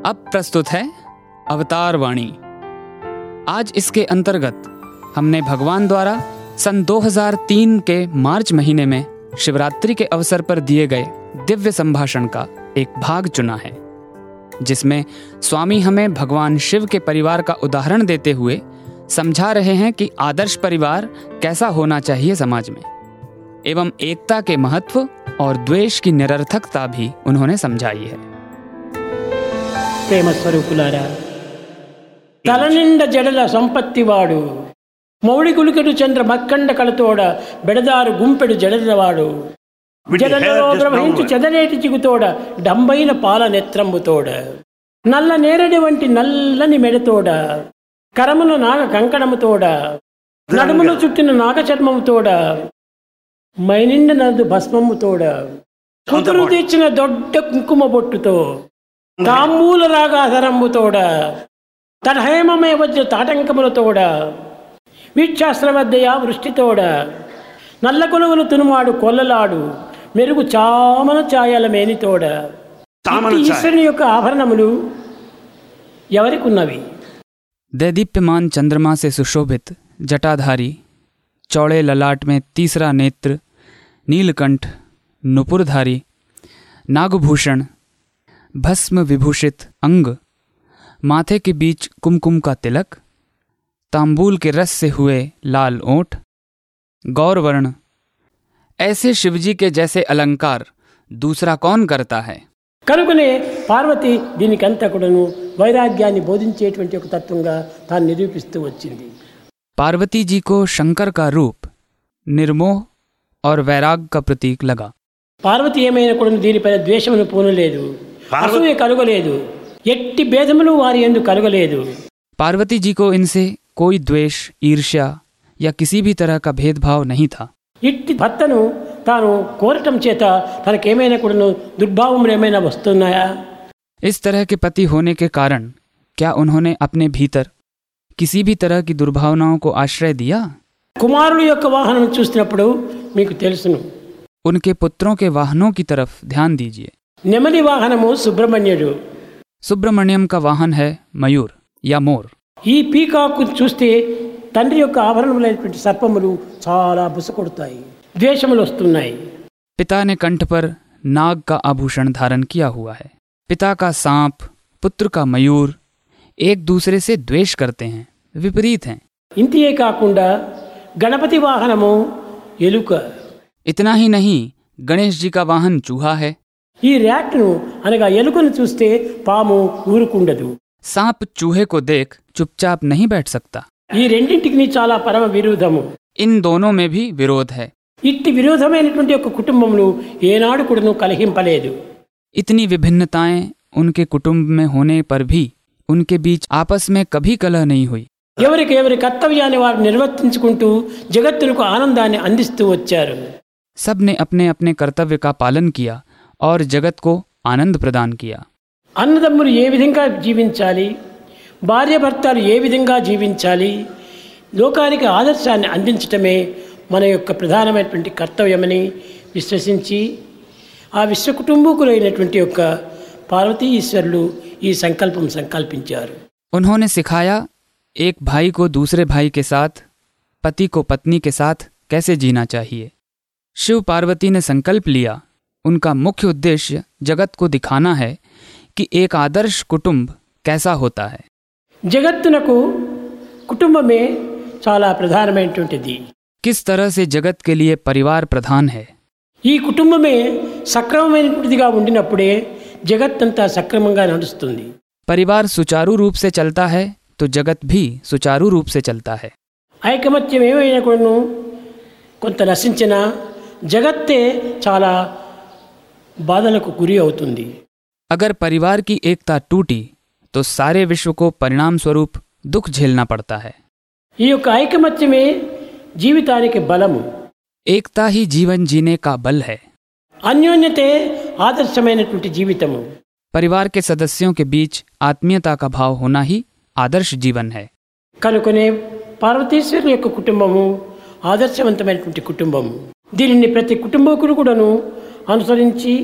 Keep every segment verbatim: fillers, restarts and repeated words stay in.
अब प्रस्तुत है अवतार वाणी। आज इसके अंतर्गत हमने भगवान द्वारा सन दो हज़ार तीन के मार्च महीने में शिवरात्रि के अवसर पर दिए गए दिव्य संभाषण का एक भाग चुना है, जिसमें स्वामी हमें भगवान शिव के परिवार का उदाहरण देते हुए समझा रहे हैं कि आदर्श परिवार कैसा होना चाहिए समाज में, एवं एकता के महत्व और द्वेष की निरर्थकता भी उन्होंने समझाई है। प्रेम स्वरूपुलारा, तलनिंड जडल संपत्ति वाडु मौड़ी कुलिकटु चंद्र मक्कंड कलतोड बेडदारु गुंपेडु जडलवाडु जडలలో ప్రవహించు చెదరేటి చిగుతోడ డంబైన పాల నెత్రంబుతోడ నల్ల నేరడి వంటి నల్లని మెడతోడ కరమున నాగ కంకణముతోడ నడుమును చుట్టిన నాగ చర్మముతోడ మైనిండ నదు భస్మముతోడ కుదురు తెచ్చిన దొడ్డ కుంకుమ బొట్టుతో తాంబూల రాగాధరంబుతోడ తడహేమమే వజ్ర తాటంకములతోడ వీక్షాస్త్రవద్దయ వృష్టితోడ నల్ల కొలువులు తునుమాడు కొల్లలాడు మెరుగు చామన ఛాయల మేనితోడ ఈశ్వరుని యొక్క ఆభరణములు ఎవరికున్నవి? दैदीप्यमान चंद्रमा से सुशोभित जटाधारी, चौड़े ललाट में तीसरा नेत्र, नीलकंठ, नुपुरधारी, नागभूषण, भस्म विभूषित अंग, माथे के बीच कुमकुम का तिलक, तांबूल के रस से हुए लाल ओंठ, गौरवर्ण, ऐसे शिवजी के जैसे अलंकार दूसरा कौन करता है? కనుకనే పార్వతి దీనికంతా కూడాను వైరాగ్యాన్ని బోధించేటువంటి ఒక తత్వంగా తాను నిరూపిస్తూ వచ్చింది. पार्वती जी को शंकर का रूप निर्मोह और वैराग का प्रतीक लगा. పార్వతి ఏమైనా కూడా దీనిపైన ద్వేషమును పూనలేదు, అసూయ కలుగలేదు, ఎట్టి భేదములు వారి యందు కలుగలేదు. पार्वती जी को इनसे कोई द्वेष, ईर्ष्या या किसी भी तरह का भेदभाव नहीं था. ఇట్టి భర్తను తాను కోరటం చేత తనకేమైనా కూడా దుర్భావములు ఏమైనా వస్తున్నాయా? इस तरह के पति होने के कारण क्या उन्होंने अपने भीतर किसी भी तरह की दुर्भावनाओं को आश्रय दिया? కుమారుడు యొక్క వాహనం చూసినప్పుడు మీకు తెలుసును. उनके पुत्रों के वाहनों की तरफ ध्यान दीजिए. నెమలి వాహనము సుబ్రహ్మణ్యుడు. सुब्रमण्यम का वाहन है मयूर या मोर. ఈ పీకాకు చూస్తే తండ్రి యొక్క ఆభరణములైనటువంటి సర్పములు చాలా బుసకొడతాయి, ద్వేషములు వస్తున్నాయి. पिता ने कंठ पर नाग का आभूषण धारण किया हुआ है. पिता का सांप, पुत्र का मयूर एक दूसरे से द्वेष करते हैं, विपरीत हैं. ఇంతే కాకుండా గణపతి వాహనము ఎలుక. इतना ही नहीं, गणेश जी का वाहन चूहा है. ఈ ర్యాట్ను అనగా ఎలుకను చూస్తే పాము ఊరుకుండదు. सांप चूहे को देख चुपचाप नहीं बैठ सकता. ఈ రెండింటికి చాలా పరమ విరోధము. इन दोनों में भी विरोध है. ఇట్టి విరోధమైనటువంటి ఒక కుటుంబమును ఏనాడు కూడాను కలహింపలేదు. इतनी विभिन्नताएं उनके कुटुंब में होने पर भी उनके बीच आपस में कभी कलह नहीं हुई. ఎవరికి ఎవరి కర్తవ్యాన్ని వారు నిర్వర్తించుకుంటూ జగత్తులకు ఆనందాన్ని అందిస్తూ వచ్చారు. सब ने अपने अपने कर्तव्य का पालन किया और जगत को आनंद प्रदान किया. అన్నదమ్ములు ఏ విధంగా జీవించాలి, భార్య భర్తలు ఏ విధంగా జీవించాలి, లోకానికి ఆదర్శాన్ని అందించటమే మన యొక్క ప్రధానమైనటువంటి కర్తవ్యమని విశ్వసించి ఆ విశ్వ కుటుంబకులైనటువంటి యొక్క పార్వతీ ఈశ్వరులు ఈ సంకల్పం సంకల్పించారు. उन्होंने सिखाया एक भाई को दूसरे भाई के साथ, पति को पत्नी के साथ कैसे जीना चाहिए. शिव पार्वती ने संकल्प लिया. उनका मुख्य उद्देश्य जगत को दिखाना है कि एक आदर्श कुटुंब कैसा होता है. జగత్తునకు కుటుంబమే చాలా ప్రధానమైనటువంటిది. किस तरह से जगत के लिए परिवार प्रधान है. ఈ కుటుంబమే సక్రమమైనటువంటిదిగా ఉండినప్పుడే జగత్తంతా సక్రమంగా నడుస్తుంది. परिवार सुचारू रूप से चलता है तो जगत भी सुचारू रूप से चलता है. ఐకమత్యం ఏమైనా కూడాను కొంత నశించిన జగత్తే చాలా బాధలకు గురి అవుతుంది. अगर परिवार की एकता टूटी तो सारे विश्व को परिणाम स्वरूप दुख झेलना पड़ता है. ఈ యొక్క ఐకమత్యమే జీవితానికి బలము. एकता ही जीवन जीने का बल है. అన్యోన్యతే ఆదర్శమైనటువంటి జీవితము. परिवार के सदस्यों के बीच आत्मीयता का भाव होना ही आदर्श जीवन है. కనుకనే పార్వతీశ్వరుని యొక్క కుటుంబము ఆదర్శవంతమైనటువంటి కుటుంబము. దీనిని ప్రతి కుటుంబకుడు కూడాను అనుసరించి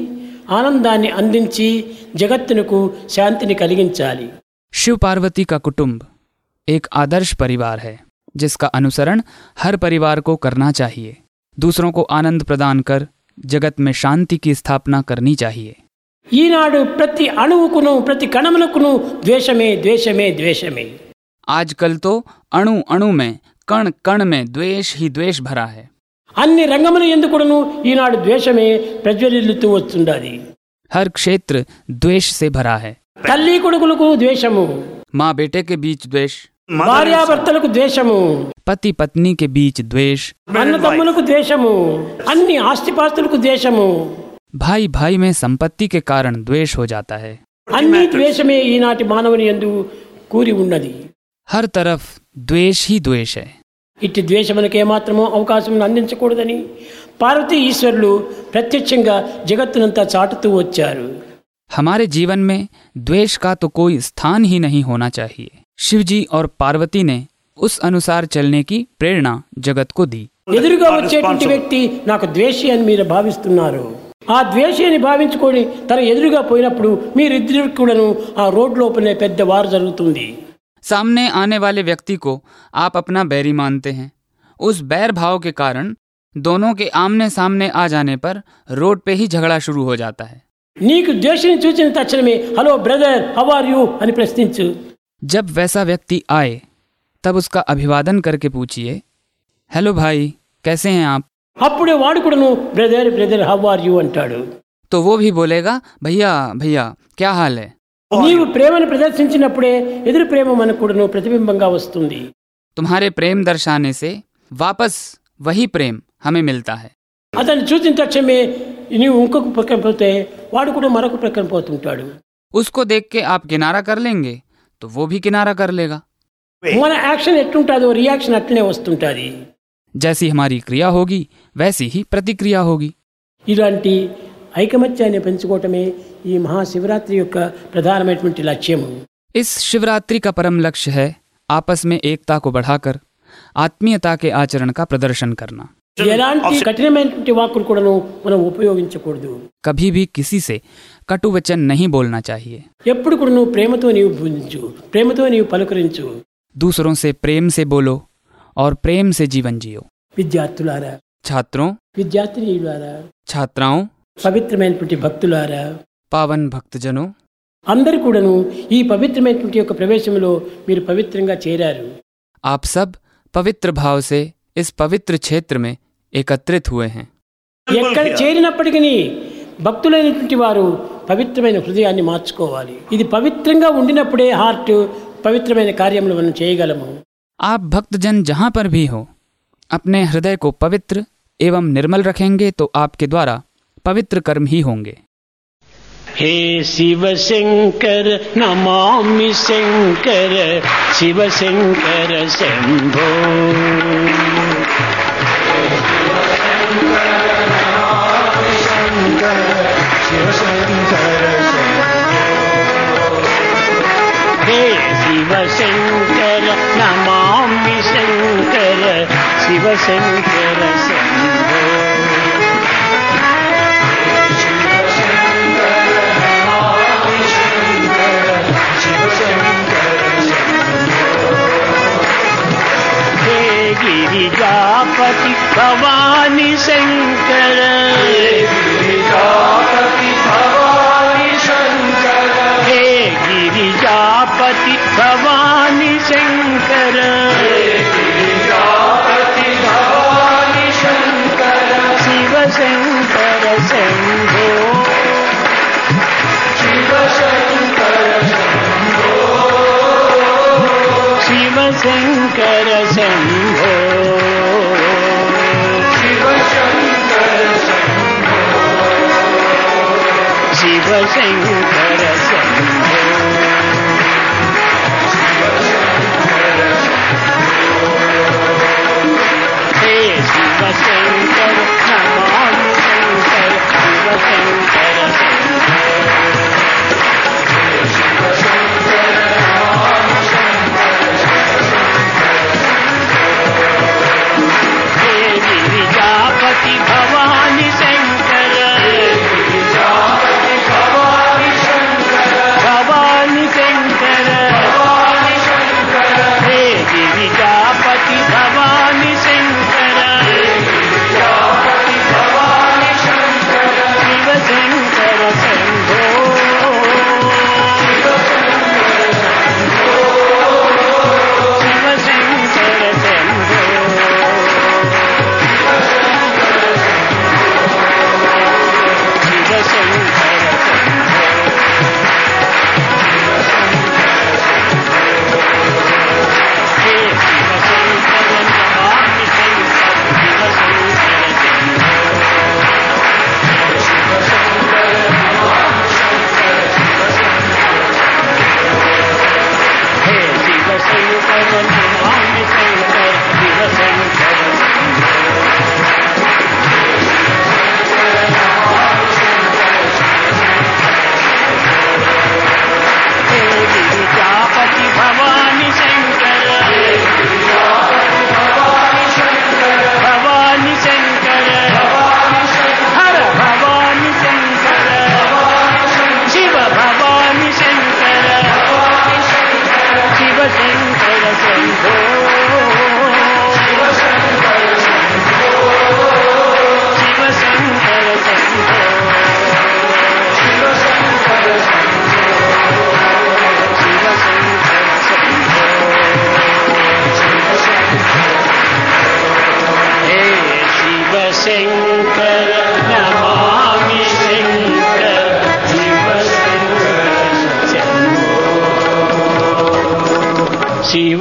ఆనందాన్ని అందించి జగత్తునకు శాంతిని కలిగించాలి. शिव पार्वती का कुटुंब एक आदर्श परिवार है जिसका अनुसरण हर परिवार को करना चाहिए. दूसरों को आनंद प्रदान कर जगत में शांति की स्थापना करनी चाहिए. ఈనాడు ప్రతి అణువుకును ప్రతి కణమునకును ద్వేషమే ద్వేషమే ద్వేషమే. आजकल तो अणु अणु में कण कण में द्वेष ही द्वेष भरा है. అన్ని రంగముల ఎందుకును ఈనాడు ద్వేషమే ప్రజ్వలిల్లుతూ వస్తుండాలి. हर क्षेत्र द्वेष से भरा है. తల్లి కొడుకులకు ద్వేషము, माँ बेटे के बीच द्वेष, భార్యాభర్తలకు ద్వేషము, पति पत्नी के बीच द्वेष, అన్నదమ్ములకు ద్వేషము, అన్ని ఆస్తిపాస్తులకు ద్వేషము, भाई भाई में संपत्ति के कारण द्वेष हो जाता है. అన్ని ద్వేషమే ఈనాటి మానవుని యందు కూరి ఉన్నది. हर तरफ द्वेष ही द्वेष है. ఇట్టి ద్వేషమునకు ఏమాత్రమో అవకాశం అందించకూడదని పార్వతీ ఈశ్వరులు ప్రత్యక్షంగా జగత్తునంతా చాటుతూ వచ్చారు. हमारे जीवन में द्वेष का तो कोई स्थान ही नहीं होना चाहिए. शिवजी और पार्वती ने उस अनुसार चलने की प्रेरणा जगत को दी. ఎదురుగా వచ్చేటువంటి వ్యక్తి నాకు ద్వేషి అని మీరు భావిస్తున్నారు. ఆ ద్వేషి అని భావించుకొని తన ఎదురుగా పోయినప్పుడు మీరిద్దరు కూడాను ఆ రోడ్ లోపలే పెద్ద వారు జరుగుతుంది. सामने आने वाले व्यक्ति को आप अपना बैरी मानते हैं. उस बैर भाव के कारण दोनों के आमने सामने आ जाने पर रोड पे ही झगड़ा शुरू हो जाता है. నీకు ద్వేషిని చూసిన తక్షణమే hello brother how are you అని ప్రశ్నించు. जब वैसा व्यक्ति आए तब उसका अभिवादन करके पूछिए, हेलो भाई कैसे हैं आप. అప్పుడే వాడు కూడాను brother brother how are you అంటాడు. तो वो भी बोलेगा भैया भैया क्या हाल है. నీవు ప్రేమను ప్రదర్శించినప్పుడే ఎదురు ప్రేమ మనకు కూడాను ప్రతిబింబంగా వస్తుంది. तुम्हारे प्रेम दर्शाने से वापस वही प्रेम हमें मिलता है. అతన్ని చూసిన తక్షణమే నీవు ఇంకొక ప్రక్కన పోతే వాడు కూడా మరొక ప్రక్కన పోతుంటాడు. उसको देख के आप किनारा कर लेंगे तो वो भी किनारा कर लेगा. మన యాక్షన్ ఎట్టుంటాదో రియాక్షన్ అట్లనే వస్తుంటది. जैसी हमारी क्रिया होगी वैसी ही प्रतिक्रिया होगी. ఇలాంటి ఐకమత్యాన్ని పెంచుకోవటమే ఈ మహాశివరాత్రి యొక్క ప్రధానమైనటువంటి లక్ష్యము. इस शिवरात्रि का परम लक्ष्य है आपस में एकता को बढ़ाकर आत्मीयता के आचरण का प्रदर्शन करना. ఎలాంటి కఠినమైనటువంటి వాక్కులు కూడాను మనం ఉపయోగించకూడదు. कभी भी किसी से कटु वचन नहीं बोलना चाहिए. ఎప్పుడు కూడా నువ్వు ప్రేమతో నీవు బోధించు, ప్రేమతో నీవు పలుకరించు. दूसरों से प्रेम से बोलो और प्रेम से जीवन जियो. విద్యార్థులారా, छात्रों, విద్యార్థినీయులారా, छात्राओं, పవిత్రమైనటువంటి భక్తులారా, पावन भक्तजनों, అందరూ కూడాను ఈ పవిత్రమైనటువంటి యొక్క ప్రవేశంలో మీరు పవిత్రంగా చేరారు. आप सब पवित्र भाव से इस पवित्र क्षेत्र में एकत्रित हुए हैं. ఎక్కడ చేరినప్పటికీ భక్తులైనటువంటి వారు పవిత్రమైన హృదయాన్ని మార్చుకోవాలి. ఇది పవిత్రంగా ఉండినప్పుడే హార్ట్ పవిత్రమైన కార్యములు మనం చేయగలము. आप भक्तजन जहाँ पर भी हो अपने हृदय को पवित्र एवं निर्मल रखेंगे तो आपके द्वारा पवित्र कर्म ही होंगे. हे शिव शंकर नमामि शंकर शिव शंकर शंभो. हे शिव शंकर नमामि शंकर शिव शंकर शंभो. गिरिजापति भवानी शंकर, गिरिजापति भवानी शंकर, हे गिरिजापति भवानी शंकर, गिरिजापति भवानी शंकर, शिव शंकर शंभो, शिव शंकर शंभो, शिव शंकर शंभो. शिव शंकर शंभो. हे शिव शंकर नमामि शंकर शिव शंकर शंभो. शिव शंकर नमामि शंकर हे गिरिजापति भवानी शंकर, गिरिजापति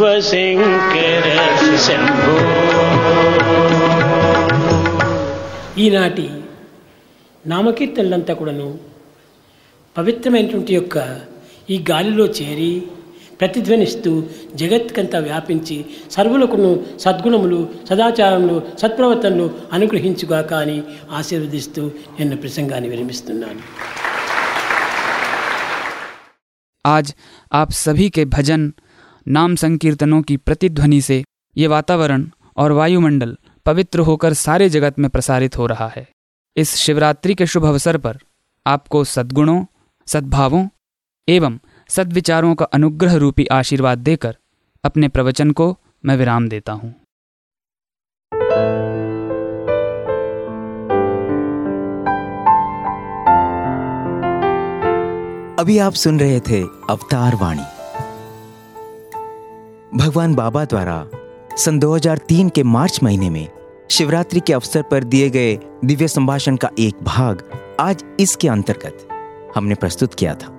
శివశంకర శంభో. ఈనాటి నామకీర్తనలంతా కూడాను పవిత్రమైనటువంటి యొక్క ఈ గాలిలో చేరి ప్రతిధ్వనిస్తూ జగత్కంతా వ్యాపించి సర్వులకును సద్గుణములు సదాచారములు సత్ప్రవర్తనలు అనుగ్రహించుగాక అని ఆశీర్వదిస్తూ నేను ప్రసంగాన్ని విరమిస్తున్నాను. आज आप सभी के भजन नाम संकीर्तनों की प्रतिध्वनि से ये वातावरण और वायुमंडल पवित्र होकर सारे जगत में प्रसारित हो रहा है. इस शिवरात्रि के शुभ अवसर पर आपको सद्गुणों सद्भावों एवं सद्विचारों का अनुग्रह रूपी आशीर्वाद देकर अपने प्रवचन को मैं विराम देता हूँ. अभी आप सुन रहे थे अवतार वाणी. भगवान बाबा द्वारा सन दो हज़ार तीन के मार्च महीने में शिवरात्रि के अवसर पर दिए गए दिव्य संभाषण का एक भाग आज इसके अंतर्गत हमने प्रस्तुत किया था.